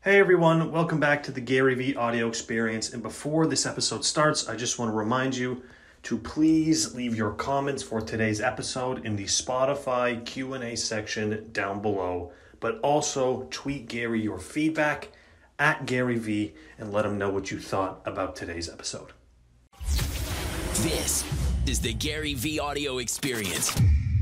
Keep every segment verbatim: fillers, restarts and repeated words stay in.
Hey everyone, welcome back to the Gary Vee audio experience. And before this episode starts, I just want to remind you to please leave your comments for today's episode in the Spotify Q and A section down below. But also tweet Gary your feedback at Gary Vee and let him know what you thought about today's episode. This is the Gary Vee audio experience.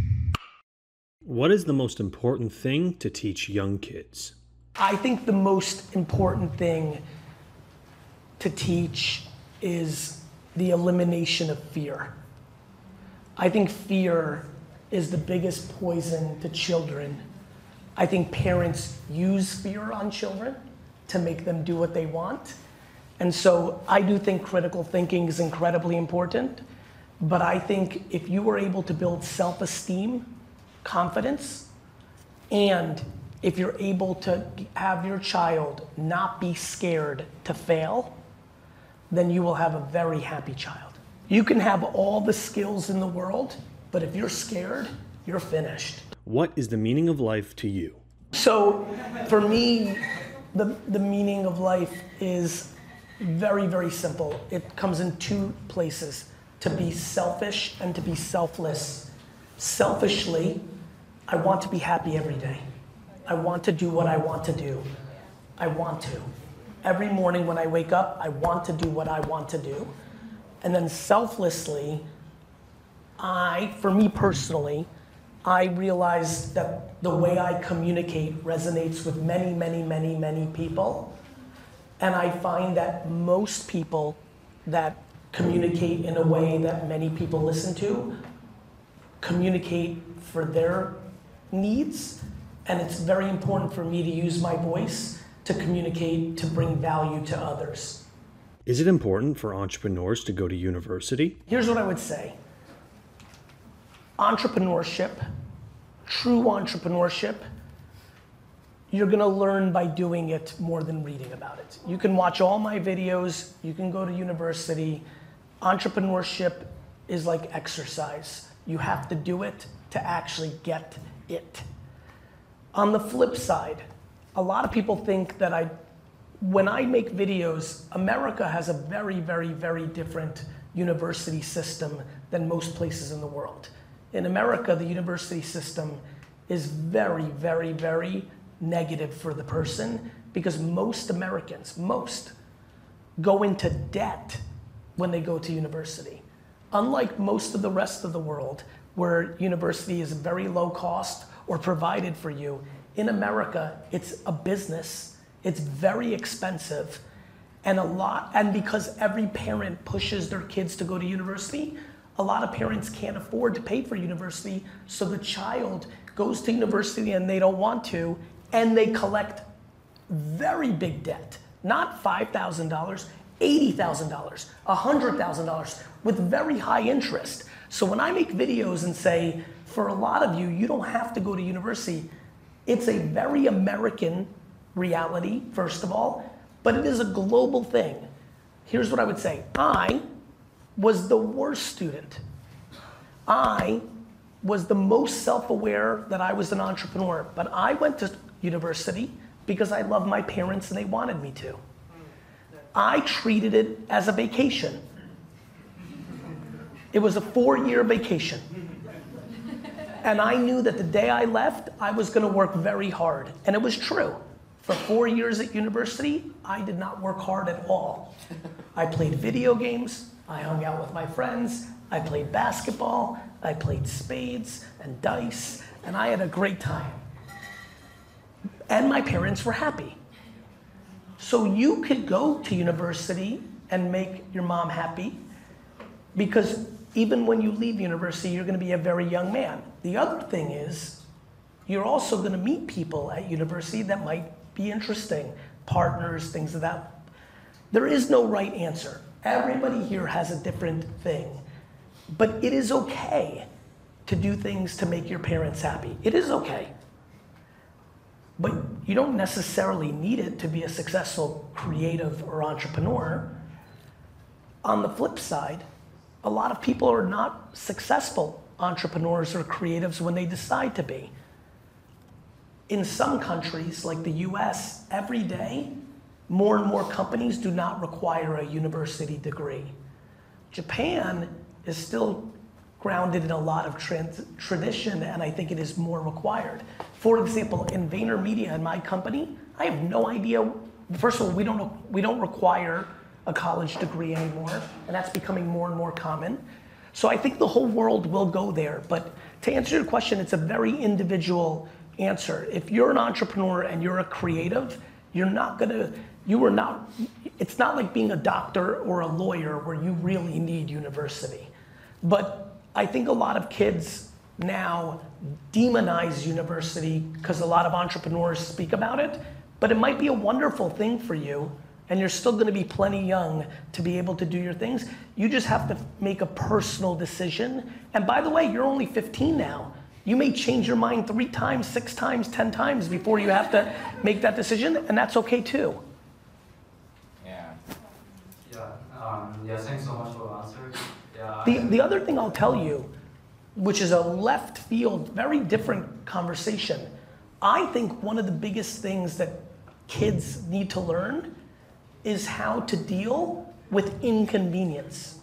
What is the most important thing to teach young kids? I think the most important thing to teach is the elimination of fear. I think fear is the biggest poison to children. I think parents use fear on children to make them do what they want. And so I do think critical thinking is incredibly important, but I think if you were able to build self-esteem, confidence, and if you're able to have your child not be scared to fail, then you will have a very happy child. You can have all the skills in the world, but if you're scared, you're finished. What is the meaning of life to you? So for me, the, the meaning of life is very, very simple. It comes in two places: to be selfish and to be selfless. Selfishly, I want to be happy every day. I want to do what I want to do. I want to. Every morning when I wake up, I want to do what I want to do. And then selflessly, I, for me personally, I realize that the way I communicate resonates with many, many, many, many people. And I find that most people that communicate in a way that many people listen to, communicate for their needs. And it's very important for me to use my voice to communicate, to bring value to others. Is it important for entrepreneurs to go to university? Here's what I would say. Entrepreneurship, true entrepreneurship, you're gonna learn by doing it more than reading about it. You can watch all my videos, you can go to university. Entrepreneurship is like exercise. You have to do it to actually get it. On the flip side, a lot of people think that I, when I make videos, America has a very, very, very different university system than most places in the world. In America, the university system is very, very, very negative for the person because most Americans, most, go into debt when they go to university. Unlike most of the rest of the world, where university is very low cost or provided for you, in America, it's a business. It's very expensive. And a lot, and because every parent pushes their kids to go to university, a lot of parents can't afford to pay for university, so the child goes to university and they don't want to, and they collect very big debt. Not five thousand dollars, eighty thousand dollars, one hundred thousand dollars, with very high interest. So when I make videos and say, for a lot of you, you don't have to go to university, it's a very American reality, first of all, but it is a global thing. Here's what I would say. I was the worst student. I was the most self-aware that I was an entrepreneur, but I went to university because I love my parents and they wanted me to. I treated it as a vacation. It was a four-year vacation. And I knew that the day I left, I was gonna work very hard. And it was true. For four years at university, I did not work hard at all. I played video games, I hung out with my friends, I played basketball, I played spades and dice, and I had a great time. And my parents were happy. So you could go to university and make your mom happy, because even when you leave university, you're gonna be a very young man. The other thing is, you're also gonna meet people at university that might be interesting, partners, things of that. There is no right answer. Everybody here has a different thing. But it is okay to do things to make your parents happy. It is okay. But you don't necessarily need it to be a successful creative or entrepreneur. On the flip side, a lot of people are not successful entrepreneurs or creatives when they decide to be. In some countries, like the U S, every day, more and more companies do not require a university degree. Japan is still grounded in a lot of trans- tradition, and I think it is more required. For example, in VaynerMedia, in my company, I have no idea. First of all, we don't we don't require a college degree anymore, and that's becoming more and more common. So I think the whole world will go there. But to answer your question, it's a very individual answer. If you're an entrepreneur and you're a creative, you're not gonna, you are not, it's not like being a doctor or a lawyer where you really need university. But I think a lot of kids now demonize university because a lot of entrepreneurs speak about it, but it might be a wonderful thing for you, and you're still gonna be plenty young to be able to do your things. You just have to make a personal decision. And by the way, you're only fifteen now. You may change your mind three times, six times, ten times before you have to make that decision, and that's okay too. Yeah. Yeah, um, yeah, thanks so much for the answer. Yeah, The, the other thing I'll tell you, which is a left field, very different conversation. I think one of the biggest things that kids need to learn is how to deal with inconvenience.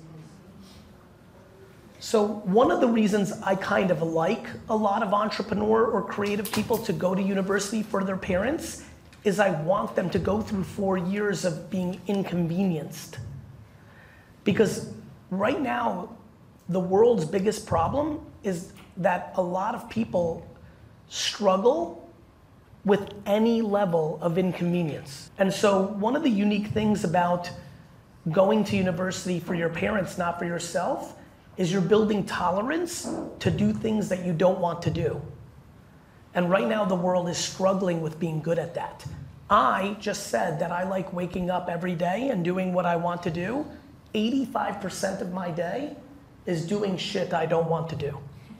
So one of the reasons I kind of like a lot of entrepreneur or creative people to go to university for their parents is I want them to go through four years of being inconvenienced. Because right now, the world's biggest problem is that a lot of people struggle with any level of inconvenience. And so one of the unique things about going to university for your parents, not for yourself, is you're building tolerance to do things that you don't want to do. And right now the world is struggling with being good at that. I just said that I like waking up every day and doing what I want to do. eighty-five percent of my day is doing shit I don't want to do.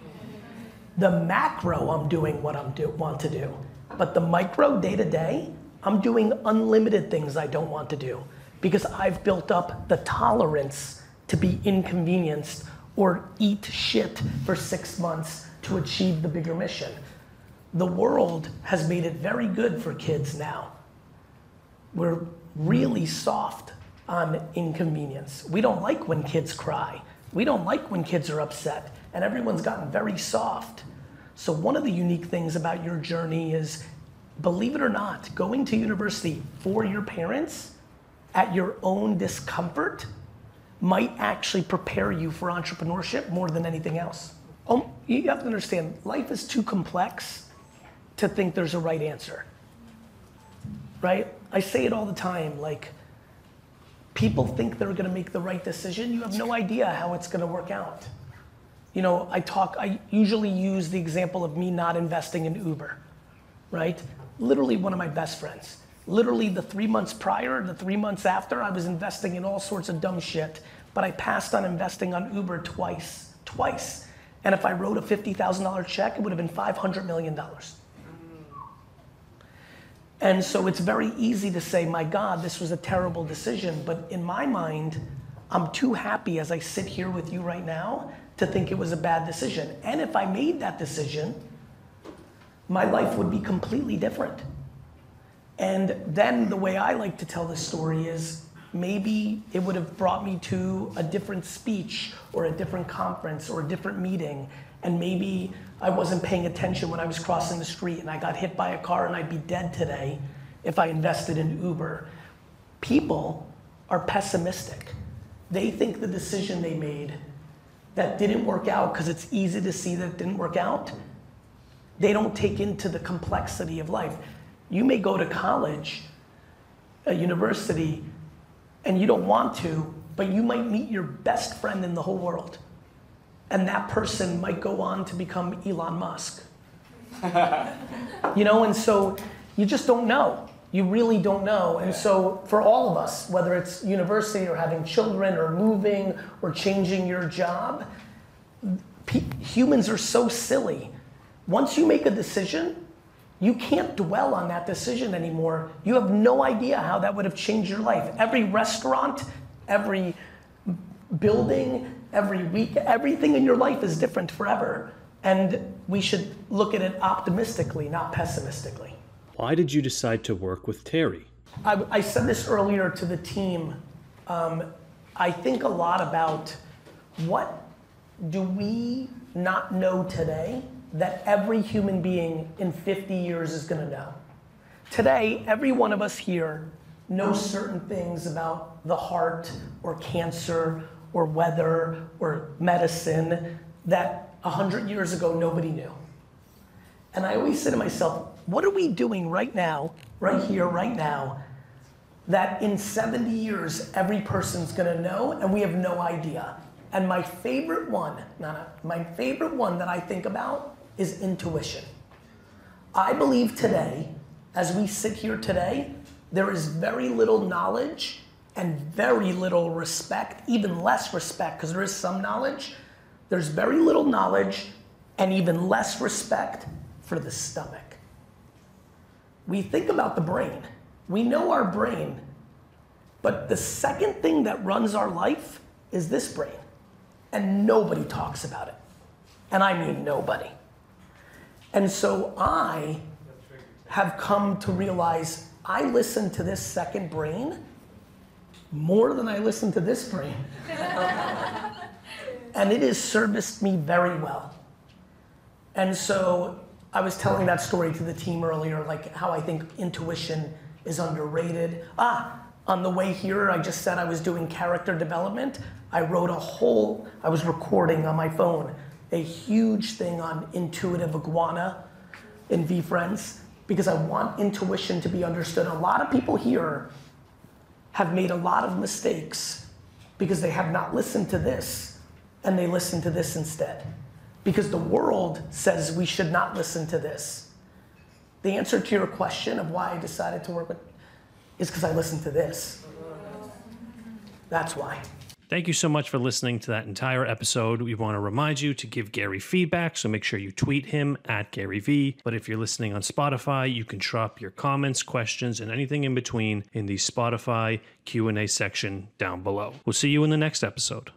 The macro, I'm doing what I do, want to do. But the micro, day to day, I'm doing unlimited things I don't want to do because I've built up the tolerance to be inconvenienced or eat shit for six months to achieve the bigger mission. The world has made it very good for kids now. We're really soft on inconvenience. We don't like when kids cry. We don't like when kids are upset, and everyone's gotten very soft. So one of the unique things about your journey is, believe it or not, going to university for your parents at your own discomfort might actually prepare you for entrepreneurship more than anything else. Um, you have to understand, life is too complex to think there's a right answer, right? I say it all the time, like, people think they're gonna make the right decision. You have no idea how it's gonna work out. You know, I talk, I usually use the example of me not investing in Uber, right? Literally one of my best friends. Literally the three months prior, the three months after, I was investing in all sorts of dumb shit, but I passed on investing on Uber twice, twice. And if I wrote a fifty thousand dollar check, it would have been five hundred million dollars. And so it's very easy to say, my God, this was a terrible decision. But in my mind, I'm too happy as I sit here with you right now to think it was a bad decision. And if I made that decision, my life would be completely different. And then the way I like to tell this story is maybe it would have brought me to a different speech or a different conference or a different meeting. And maybe I wasn't paying attention when I was crossing the street and I got hit by a car and I'd be dead today if I invested in Uber. People are pessimistic. They think the decision they made that didn't work out, because it's easy to see that it didn't work out, they don't take into the complexity of life. You may go to college, a university, and you don't want to, but you might meet your best friend in the whole world. And that person might go on to become Elon Musk. You know, and so you just don't know. You really don't know. And so for all of us, whether it's university or having children or moving or changing your job, pe- humans are so silly. Once you make a decision, you can't dwell on that decision anymore. You have no idea how that would have changed your life. Every restaurant, every building, every week, everything in your life is different forever. And we should look at it optimistically, not pessimistically. Why did you decide to work with Terry? I, I said this earlier to the team. Um, I think a lot about what do we not know today that every human being in fifty years is gonna know. Today, every one of us here knows certain things about the heart or cancer or weather or medicine that a hundred years ago nobody knew. And I always say to myself, what are we doing right now, right here, right now, that in seventy years every person's gonna know and we have no idea? And my favorite one, no, no, my favorite one that I think about is intuition. I believe today, as we sit here today, there is very little knowledge and very little respect, even less respect, because there is some knowledge. There's very little knowledge and even less respect for the stomach. We think about the brain. We know our brain, but the second thing that runs our life is this brain. And nobody talks about it. And I mean nobody. And so I have come to realize I listen to this second brain more than I listen to this brain. And it has serviced me very well. And so I was telling that story to the team earlier, like how I think intuition is underrated. Ah, on the way here, I just said I was doing character development. I wrote a whole, I was recording on my phone, a huge thing on intuitive iguana in VeeFriends, because I want intuition to be understood. A lot of people here have made a lot of mistakes because they have not listened to this and they listen to this instead. Because the world says we should not listen to this. The answer to your question of why I decided to work with is because I listened to this. That's why. Thank you so much for listening to that entire episode. We want to remind you to give Gary feedback, so make sure you tweet him at Gary V. But if you're listening on Spotify, you can drop your comments, questions, and anything in between in the Spotify Q and A section down below. We'll see you in the next episode.